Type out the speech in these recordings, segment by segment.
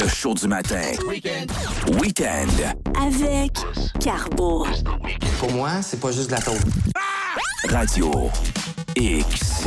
Le show du matin. Week-end. Avec Carbo. Pour moi, c'est pas juste de la taupe. Radio X.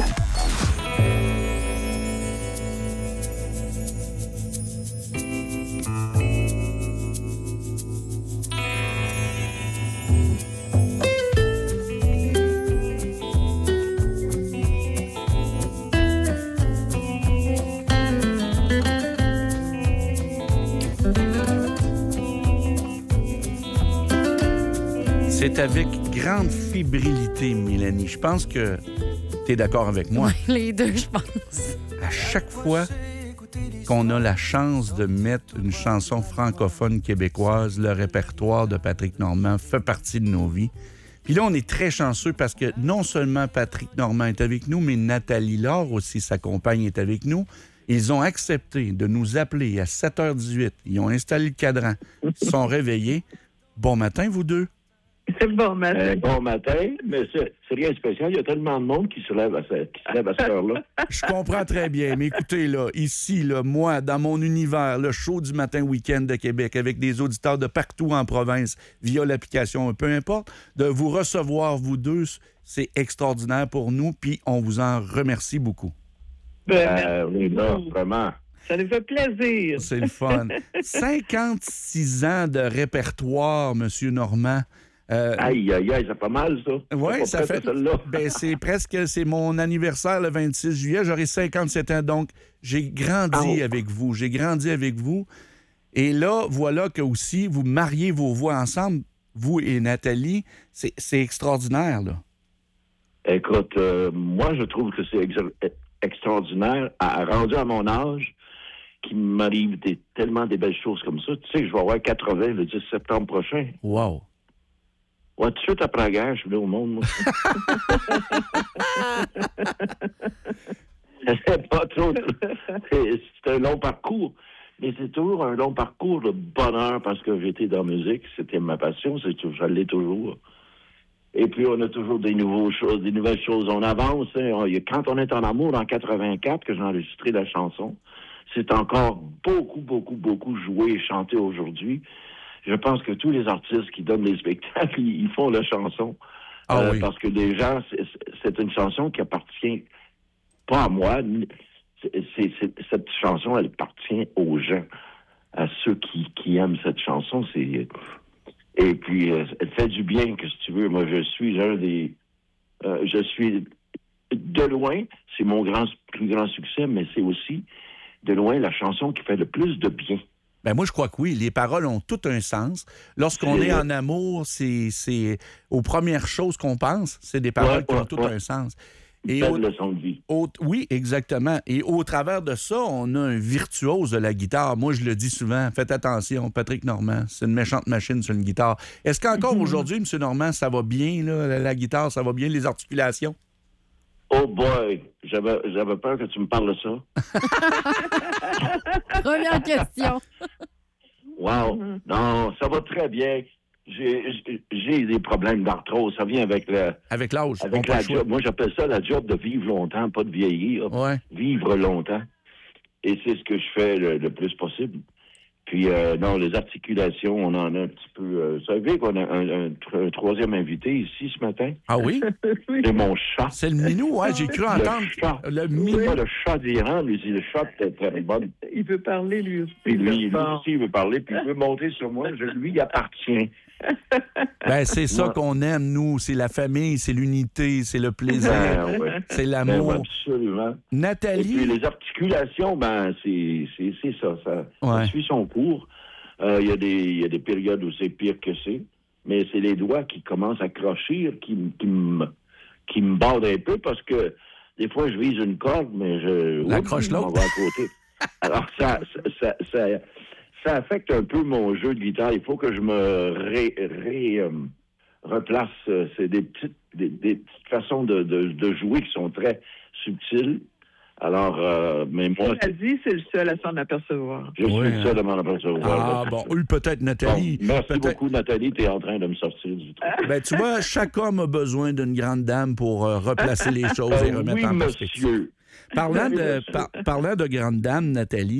C'est avec grande fébrilité, Mélanie. Je pense que tu es d'accord avec moi. Oui, les deux, je pense. À chaque fois qu'on a la chance de mettre une chanson francophone québécoise, le répertoire de Patrick Normand fait partie de nos vies. Puis là, on est très chanceux parce que non seulement Patrick Normand est avec nous, mais Nathalie Laure aussi, sa compagne, est avec nous. Ils ont accepté de nous appeler à 7h18. Ils ont installé le cadran. Ils se sont réveillés. Bon matin, vous deux. C'est bon matin. Bon matin, mais c'est rien de spécial. Il y a tellement de monde qui se lève à cette heure-là. Je comprends très bien, mais écoutez, là, ici, là, moi, dans mon univers, le show du matin week-end de Québec, avec des auditeurs de partout en province, via l'application, peu importe, de vous recevoir, vous deux, c'est extraordinaire pour nous, puis on vous en remercie beaucoup. Oui, là, vraiment. Ça nous fait plaisir. C'est le fun. 56 ans de répertoire, Monsieur Normand. Aïe, c'est pas mal, ça. Oui, ça fait. Ben, c'est mon anniversaire le 26 juillet. J'aurai 57 ans, donc j'ai grandi avec vous. J'ai grandi avec vous. Et là, voilà que aussi, vous mariez vos voix ensemble, vous et Nathalie. C'est extraordinaire, là. Écoute, moi, je trouve que c'est extraordinaire, rendu à mon âge, qu'il m'arrive tellement des belles choses comme ça. Tu sais que je vais avoir 80 le 10 septembre prochain. Wow! Ouais, tout de suite après la guerre, je suis là au monde, moi. C'est pas trop. C'est un long parcours. Mais c'est toujours un long parcours de bonheur parce que j'étais dans la musique. C'était ma passion. Je l'ai toujours. Et puis, on a toujours des nouvelles choses. On avance. Hein. Quand on est en amour, en 84, que j'ai enregistré la chanson, c'est encore beaucoup, beaucoup, beaucoup joué et chanté aujourd'hui. Je pense que tous les artistes qui donnent des spectacles, ils font la chanson. Oui. Parce que déjà, c'est une chanson qui appartient pas à moi. Cette chanson, elle appartient aux gens, à ceux qui aiment cette chanson. Et puis, elle fait du bien, que si tu veux. Moi, je suis de loin, c'est mon plus grand succès, mais c'est aussi de loin la chanson qui fait le plus de bien. Ben moi, je crois que oui. Les paroles ont tout un sens. Lorsqu'on est en amour, c'est aux premières choses qu'on pense. C'est des paroles qui ont tout un sens. Et belle leçon de vie. Oui, exactement. Et au travers de ça, on a un virtuose de la guitare. Moi, je le dis souvent, faites attention, Patrick Normand, c'est une méchante machine sur une guitare. Est-ce qu'encore aujourd'hui, M. Normand, ça va bien, là, la guitare, ça va bien, les articulations? Oh boy, j'avais peur que tu me parles de ça. Première question. Wow. Non, ça va très bien. J'ai des problèmes d'arthrose. Ça vient avec l'âge. Avec la job. Moi, j'appelle ça la job de vivre longtemps, pas de vieillir. Ouais. Vivre longtemps. Et c'est ce que je fais le plus possible. Puis, non, les articulations, on en a un petit peu... vous savez qu'on a un troisième invité ici ce matin? Ah oui? C'est mon chat. C'est le minou, ouais, j'ai cru entendre. Le minou. C'est pas le chat d'Iran, mais c'est le chat de très bonne. Il veut parler, lui aussi. Puis lui aussi, il veut parler, puis il veut monter sur moi. Je lui appartiens. Ben, c'est ça qu'on aime, nous. C'est la famille, c'est l'unité, c'est le plaisir, c'est l'amour. Ben, absolument. Nathalie... Et puis les articulations, ben, c'est ça. Ça suit son cours. Il y a des périodes où c'est pire que c'est. Mais c'est les doigts qui commencent à crochir, qui me bordent un peu parce que des fois, je vise une corde, mais l'accroche l'autre. On va à côté. Alors, ça affecte un peu mon jeu de guitare. Il faut que je me replace. C'est des petites façons de jouer qui sont très subtiles. Alors, mais moi... Tu as dit, c'est le seul à s'en apercevoir. Je suis le seul à m'en apercevoir. Ah, bon, peut-être Nathalie. Bon, merci beaucoup, Nathalie. Tu es en train de me sortir du truc. Ben, tu vois, chaque homme a besoin d'une grande dame pour replacer les choses et remettre en perspective. Monsieur. Parlant de grande dame, Nathalie,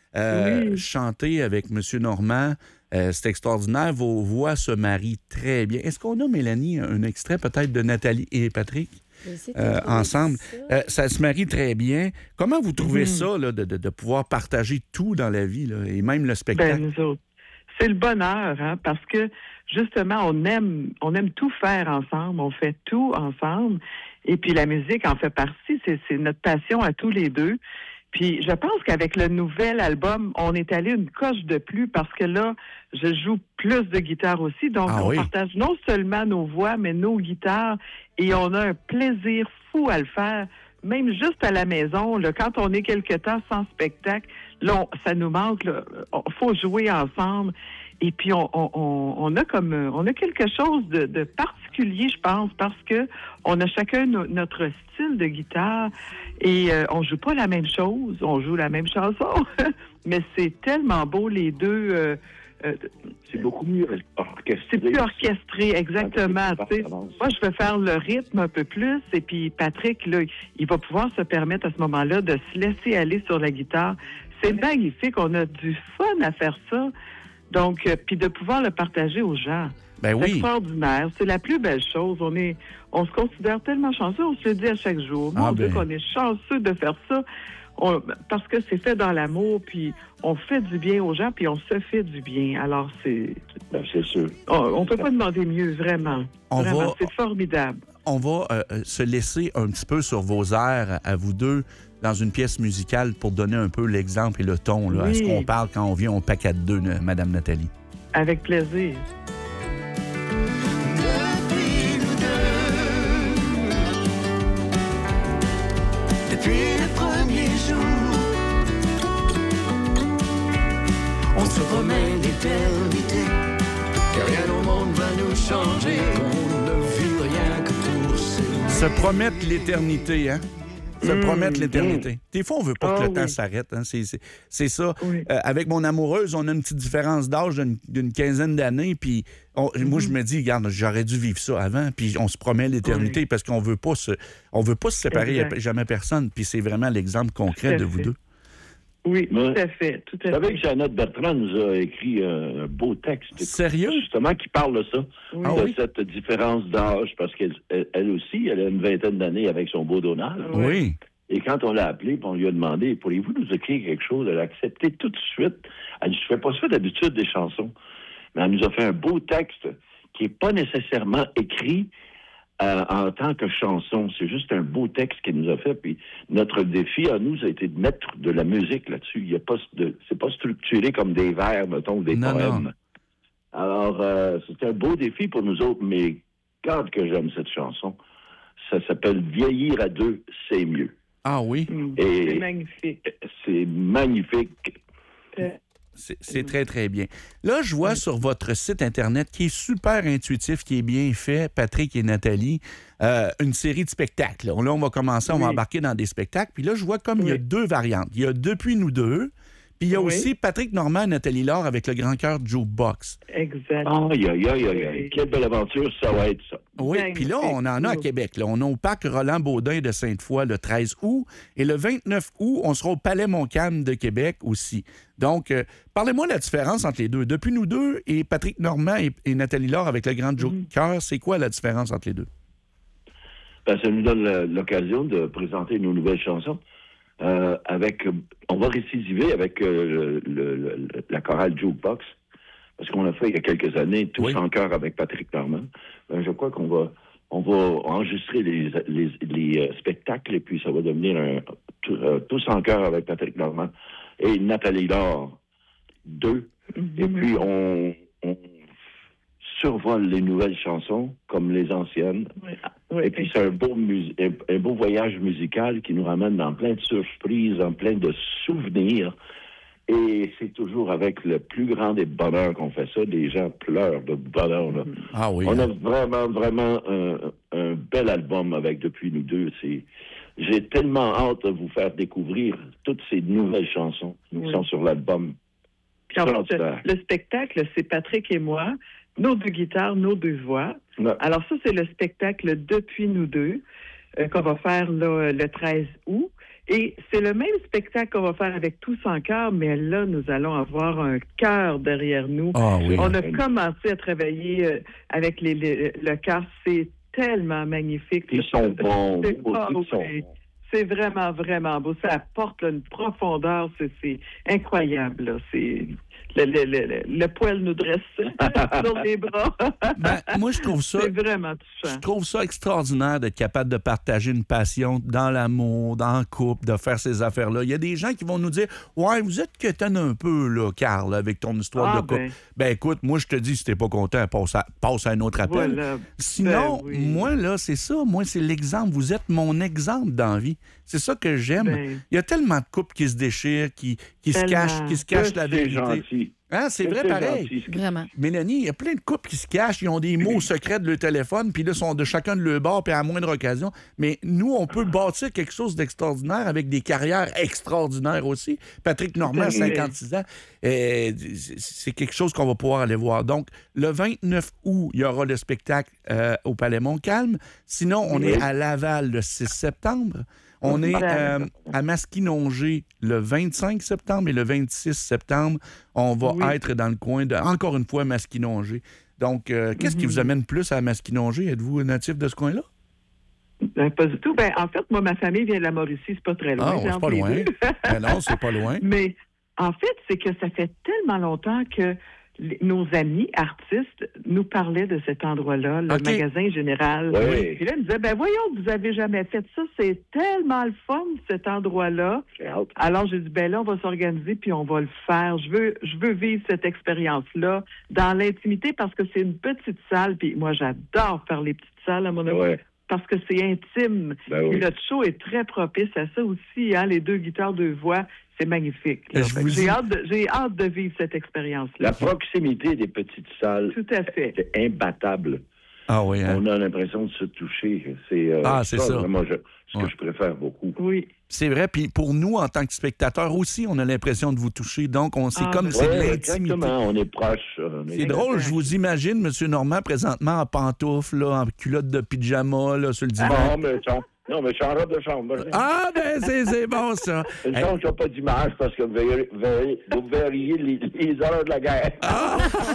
Oui. chanter avec M. Normand. C'est extraordinaire. Vos voix se marient très bien. Est-ce qu'on a, Mélanie, un extrait peut-être de Nathalie et Patrick ensemble? Ça se marie très bien. Comment vous trouvez ça, là, de pouvoir partager tout dans la vie, là, et même le spectacle? Nous autres, c'est le bonheur, hein, parce que justement, on aime tout faire ensemble, on fait tout ensemble, et puis la musique en fait partie, c'est notre passion à tous les deux. Puis je pense qu'avec le nouvel album, on est allé une coche de plus parce que là, je joue plus de guitare aussi, donc on partage non seulement nos voix, mais nos guitares, et on a un plaisir fou à le faire. Même juste à la maison, là, quand on est quelque temps sans spectacle, là, ça nous manque. Il faut jouer ensemble. Et puis, on a quelque chose de particulier, je pense, parce que on a chacun notre style de guitare et on joue pas la même chose. On joue la même chanson, mais c'est tellement beau, les deux. C'est beaucoup mieux orchestré. C'est plus orchestré, exactement. Moi, je vais faire le rythme un peu plus, et puis Patrick, là, il va pouvoir se permettre à ce moment-là de se laisser aller sur la guitare. C'est magnifique, on a du fun à faire ça. Donc, puis de pouvoir le partager aux gens. Ben oui. C'est extraordinaire. C'est la plus belle chose. On se considère tellement chanceux, on se le dit à chaque jour. Mon Dieu, qu'on est chanceux de faire ça. Parce que c'est fait dans l'amour, puis on fait du bien aux gens, puis on se fait du bien. Alors, c'est sûr. On peut pas demander mieux, vraiment. C'est formidable. On va se laisser un petit peu sur vos airs à vous deux dans une pièce musicale pour donner un peu l'exemple et le ton là, à ce qu'on parle quand on vient au paquet de deux, Madame Nathalie. Avec plaisir. Depuis le premier jour, on se promet l'éternité, car rien au monde va nous changer, on ne vit rien que pour se promettre l'éternité, hein? Se promettre l'éternité. Des fois, on veut pas que le temps s'arrête. Hein? C'est ça. Oui. Avec mon amoureuse, on a une petite différence d'âge d'une quinzaine d'années. Puis moi, je me dis, regarde, j'aurais dû vivre ça avant. Puis on se promet l'éternité parce qu'on veut pas se séparer jamais personne. Puis c'est vraiment l'exemple concret de vous deux. Oui, tout à fait. Vous savez que Jeannette Bertrand nous a écrit un beau texte. Sérieux? Justement, qui parle de ça, de cette différence d'âge, parce qu'elle aussi, elle a une vingtaine d'années avec son beau Donald. Oui. Et quand on l'a appelée, puis on lui a demandé, pourriez-vous nous écrire quelque chose? Elle a accepté tout de suite. Elle dit, je fais pas ça d'habitude des chansons. Mais elle nous a fait un beau texte qui n'est pas nécessairement écrit en tant que chanson. C'est juste un beau texte qu'elle nous a fait. Puis notre défi à nous, ça a été de mettre de la musique là-dessus. C'est pas structuré comme des vers, mettons, ou des poèmes. Non. Alors, c'est un beau défi pour nous autres, mais quand que j'aime cette chanson, ça s'appelle « Vieillir à deux, c'est mieux ». Ah oui? C'est magnifique. C'est magnifique. C'est très, très bien. Là, je vois sur votre site Internet, qui est super intuitif, qui est bien fait, Patrick et Nathalie, une série de spectacles. Là, on va commencer, on va embarquer dans des spectacles. Puis là, je vois comme il y a deux variantes. Il y a Depuis nous deux, puis il y a aussi Patrick Normand et Nathalie Laure avec le Grand Cœur Jukebox. Exact. Aïe. Quelle belle aventure ça va être, ça. Oui, puis là, on en a à Québec. Là. On a au parc Roland-Baudin de Sainte-Foy le 13 août. Et le 29 août, on sera au Palais Montcalm de Québec aussi. Donc, parlez-moi de la différence entre les deux. Depuis nous deux et Patrick Normand et Nathalie Laure avec le Grand Cœur, c'est quoi la différence entre les deux? Ça nous donne l'occasion de présenter nos nouvelles chansons. On va récidiver avec la chorale Jukebox, parce qu'on l'a fait il y a quelques années, Tous en chœur avec Patrick Normand. Je crois qu'on va enregistrer les spectacles, et puis ça va devenir Tous en chœur avec Patrick Normand et Nathalie Laure 2. Et puis on survole les nouvelles chansons comme les anciennes. Et puis c'est un beau voyage musical qui nous ramène dans plein de surprises, dans plein de souvenirs. Et c'est toujours avec le plus grand des bonheurs qu'on fait ça. Les gens pleurent de bonheur. Là. Ah oui. On a vraiment un bel album avec Depuis nous deux. J'ai tellement hâte de vous faire découvrir toutes ces nouvelles chansons qui sont sur l'album. Puis en fait, le spectacle, c'est Patrick et moi, nos deux guitares, nos deux voix. Ouais. Alors ça, c'est le spectacle Depuis nous deux qu'on va faire là, le 13 août. Et c'est le même spectacle qu'on va faire avec Tous en chœur, mais là, nous allons avoir un chœur derrière nous. Ah oui. On a commencé à travailler avec le chœur. C'est tellement magnifique. Ils sont bons. C'est, Ils sont bons. c'est vraiment, vraiment beau. Ça apporte là, une profondeur. C'est incroyable. Là. C'est... Le poil nous dresse sur les bras. Ben, moi, je trouve ça... C'est vraiment touchant. Je trouve ça extraordinaire d'être capable de partager une passion dans l'amour, dans le couple, de faire ces affaires-là. Il y a des gens qui vont nous dire « Ouais, vous êtes quétaine un peu, là, Carl, avec ton histoire de couple. » Ben écoute, moi, je te dis, si t'es pas content, passe à un autre appel. Voilà. Sinon, Ben oui. moi, là, c'est ça. Moi, c'est l'exemple. Vous êtes mon exemple dans la vie. C'est ça que j'aime. Ben. Il y a tellement de couples qui se déchirent, qui se Tellement. cachent la C'est vérité. gentil. Hein, c'est vrai pareil. Gentil. Vraiment. Mélanie, il y a plein de couples qui se cachent, ils ont des mots secrets de leur téléphone, puis là, sont de chacun de leur bord, puis à moindre occasion. Mais nous, on peut bâtir quelque chose d'extraordinaire avec des carrières extraordinaires aussi. Patrick Normand, 56 ans, c'est quelque chose qu'on va pouvoir aller voir. Donc, le 29 août, il y aura le spectacle au Palais Montcalm. Sinon, on est à Laval le 6 septembre. On est à Masquinongé le 25 septembre et le 26 septembre, on va être dans le coin de, encore une fois, Masquinongé. Donc, qu'est-ce qui vous amène plus à Masquinongé? Êtes-vous natif de ce coin-là? Ben, pas du tout. Ben, en fait, moi, ma famille vient de la Mauricie, c'est pas très loin. Ah, c'est pas loin. Ben non, c'est pas loin. Mais en fait, c'est que ça fait tellement longtemps que nos amis artistes nous parlaient de cet endroit-là, le magasin général. Oui. Puis là, ils me disaient, ben voyons, vous avez jamais fait ça, c'est tellement le fun, cet endroit-là. Alors, j'ai dit, ben là, on va s'organiser, puis on va le faire. Je veux vivre cette expérience-là dans l'intimité, parce que c'est une petite salle, puis moi, j'adore faire les petites salles, à mon avis. Ouais. Parce que c'est intime. Ben oui. Et le show est très propice à ça aussi. Hein? Les 2 guitares, 2 voix, c'est magnifique. Là. J'ai hâte de vivre cette expérience-là. La proximité des petites salles, Tout à fait. c'est imbattable. Ah oui, hein? On a l'impression de se toucher. C'est ça. Vraiment ce que je préfère beaucoup. Oui. C'est vrai, puis pour nous, en tant que spectateurs aussi, on a l'impression de vous toucher. Donc, c'est comme c'est de l'intimité. Exactement, on est proche. C'est drôle, je vous imagine, M. Normand, présentement en pantoufles, là, en culotte de pyjama, là, sur le divan. Non, mais je suis en robe de chambre. Ah, ben c'est bon, ça. Une chance qu'il n'y a pas d'image parce que vous verriez les horreurs de la guerre. Ah!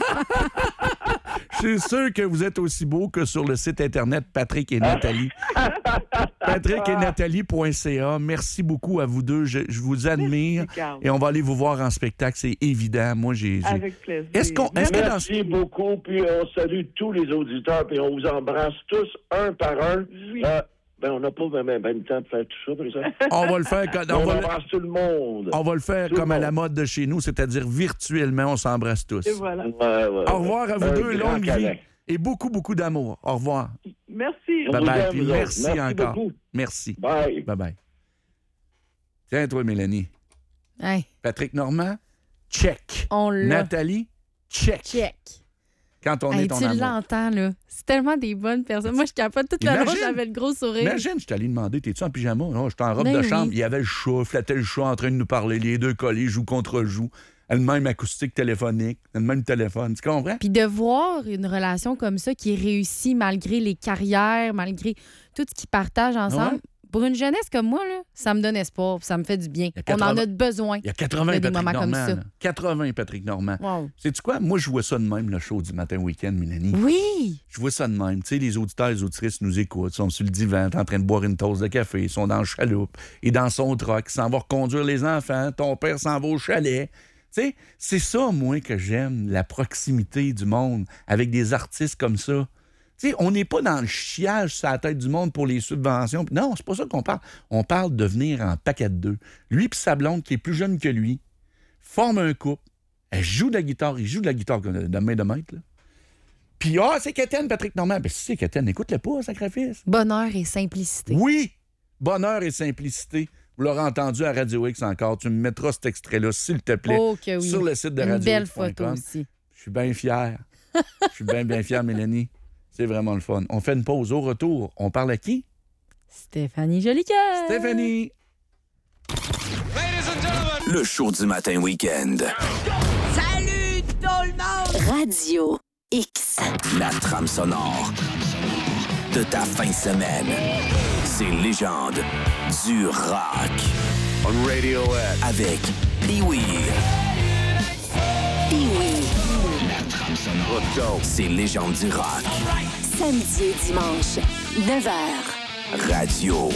Je suis sûr que vous êtes aussi beau que sur le site Internet Patrick et Nathalie. patricketnathalie.ca. Merci beaucoup à vous deux. Je vous admire. Merci, et on va aller vous voir en spectacle, c'est évident. Moi, j'ai... Avec plaisir. Merci beaucoup, puis on salue tous les auditeurs, puis on vous embrasse tous un par un. Oui. On n'a pas même le temps de faire tout ça, par exemple. On va le faire on embrasse tout le monde. On va le faire comme à la mode de chez nous, c'est-à-dire virtuellement, on s'embrasse tous. Et voilà. Au revoir à vous deux, longue vie et beaucoup, beaucoup d'amour. Au revoir. Merci. Bye-bye, puis merci encore. Beaucoup. Merci. Bye. Bye-bye. Tiens, toi, Mélanie. Hey. Patrick Normand, check. On l'a. Nathalie, check. Check. Quand on est en tu amour. l'entends, là. C'est tellement des bonnes personnes. Moi, je capote toute la journée, j'avais le gros sourire. Imagine, je t'allais demander, t'es-tu en pyjama? Non, j'étais en robe de chambre. Il y avait le chat, flattait le chat en train de nous parler, les deux collés, joue contre joue. Le même acoustique téléphonique, le même téléphone. Tu comprends? Puis de voir une relation comme ça qui est réussie malgré les carrières, malgré tout ce qu'ils partagent ensemble. Ouais. Pour une jeunesse comme moi, là, ça me donne espoir, ça me fait du bien. On en a besoin. Il y a 80 des Patrick moments comme Normand. ça. Là. 80 Patrick Normand. Wow. Sais-tu quoi? Moi, je vois ça de même, le show du matin week-end, Mélanie. Oui! Je vois ça de même. Tu sais, les auditeurs et les auditrices nous écoutent, ils sont sur le divan, en train de boire une tasse de café, ils sont dans le chaloupe, et dans son truck, ils s'en vont reconduire les enfants, ton père s'en va au chalet. Tu sais, c'est ça, moi, que j'aime, la proximité du monde avec des artistes comme ça. Tu sais, on n'est pas dans le chiage sur la tête du monde pour les subventions. Non, c'est pas ça qu'on parle. On parle de venir en paquet de deux. Lui et sa blonde, qui est plus jeune que lui, forment un couple. Elle joue de la guitare. Il joue de la guitare de main de maître. Là. Puis, c'est Kéten, Patrick Normand. Ben, si c'est Kéten, écoute-le pas, sacrifice. Bonheur et simplicité. Oui! Bonheur et simplicité. Vous l'aurez entendu à Radio X encore. Tu me mettras cet extrait-là, s'il te plaît, Oh que oui. sur le site de Radio X. Une belle photo aussi. Je suis bien fier. Je suis bien fier, Mélanie. C'est vraiment le fun. On fait une pause. Au retour, on parle à qui? Stéphanie Jolicoeur. Stéphanie! Le show du matin week-end. Salut tout le monde! Radio X. La trame sonore de ta fin de semaine. Ces légendes du rock. on Radiohead avec Pee-wee. Pee-wee. La trame sonore. Let's go. C'est Légende du rock. Samedi et dimanche, 9h. Radio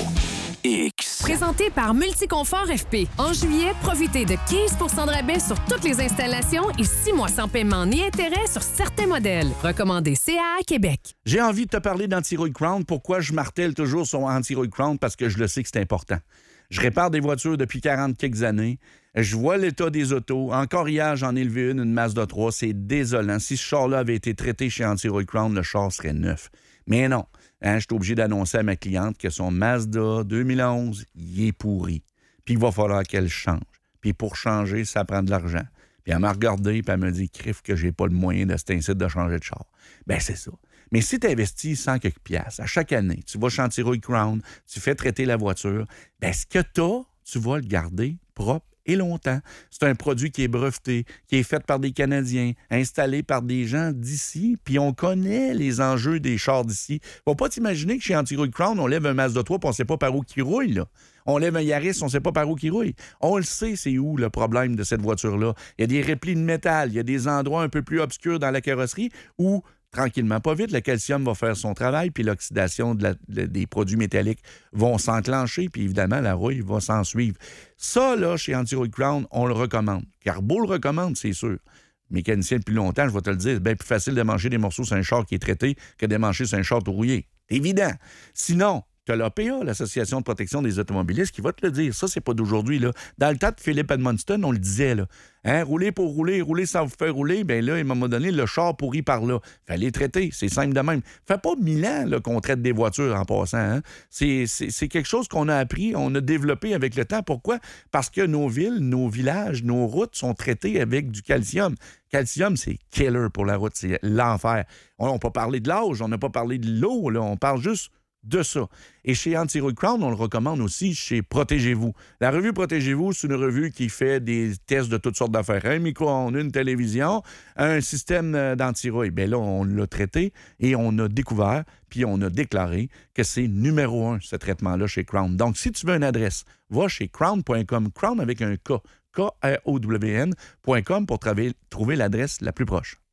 X. Présenté par Multiconfort FP. En juillet, profitez de 15 % de rabais sur toutes les installations et 6 mois sans paiement ni intérêt sur certains modèles. Recommandé CAA Québec. J'ai envie de te parler d'Anti-Rouille Crown. Pourquoi je martèle toujours sur Anti-Rouille Crown? Parce que je le sais que c'est important. Je répare des voitures depuis 40 quelques années. Je vois l'état des autos. Encore hier, j'en ai levé une Mazda 3. C'est désolant. Si ce char-là avait été traité chez Anti-Rouille Crown, le char serait neuf. Mais non. Je suis obligé d'annoncer à ma cliente que son Mazda 2011, il est pourri. Puis il va falloir qu'elle change. Puis pour changer, ça prend de l'argent. Puis elle m'a regardé, puis elle me dit, crif que j'ai pas le moyen de cet incite de changer de char. Ben c'est ça. Mais si tu investis 100 quelques piastres à chaque année, tu vas chez Anti-Rouille Crown, tu fais traiter la voiture, ben ce que tu vas le garder propre et longtemps. C'est un produit qui est breveté, qui est fait par des Canadiens, installé par des gens d'ici, puis on connaît les enjeux des chars d'ici. Faut pas t'imaginer que chez Anti-Rouille Crown, on lève un Mazda 3 puis on sait pas par où qui roule, là. On lève un Yaris, on sait pas par où qui roule. On le sait, c'est où le problème de cette voiture-là. Il y a des replis de métal, il y a des endroits un peu plus obscurs dans la carrosserie où tranquillement, pas vite, le calcium va faire son travail, puis l'oxydation des produits métalliques vont s'enclencher, puis évidemment, la rouille va s'en suivre. Ça, là, chez Anti-Rouille Crown, on le recommande. Carbo le recommande, c'est sûr. Mécanicien depuis longtemps, je vais te le dire, c'est bien plus facile de manger des morceaux sur un char qui est traité que de manger sur un char tout rouillé. C'est évident. Sinon, tu as l'APA, l'Association de protection des automobilistes, qui va te le dire. Ça, c'est pas d'aujourd'hui, là. Dans le temps de Philippe Edmundston, on le disait, là. Rouler pour rouler, rouler sans vous faire rouler, bien là, à un moment donné, le char pourri par là. Fallait traiter, c'est simple de même. Fait pas 1000 ans là, qu'on traite des voitures en passant. Hein? C'est quelque chose qu'on a appris, on a développé avec le temps. Pourquoi? Parce que nos villes, nos villages, nos routes sont traitées avec du calcium. Calcium, c'est killer pour la route, c'est l'enfer. On n'a pas parlé de l'âge, on n'a pas parlé de l'eau, là, on parle juste de ça. Et chez Anti-Rouille Crown, on le recommande aussi chez Protégez-vous. La revue Protégez-vous, c'est une revue qui fait des tests de toutes sortes d'affaires. Un micro-ondes, une télévision, un système d'anti-rouille. Bien là, on l'a traité et on a découvert, puis on a déclaré que c'est numéro 1, ce traitement-là chez Crown. Donc, si tu veux une adresse, va chez crown.com, Crown avec un K, K-R-O-W-N.com pour trouver l'adresse la plus proche.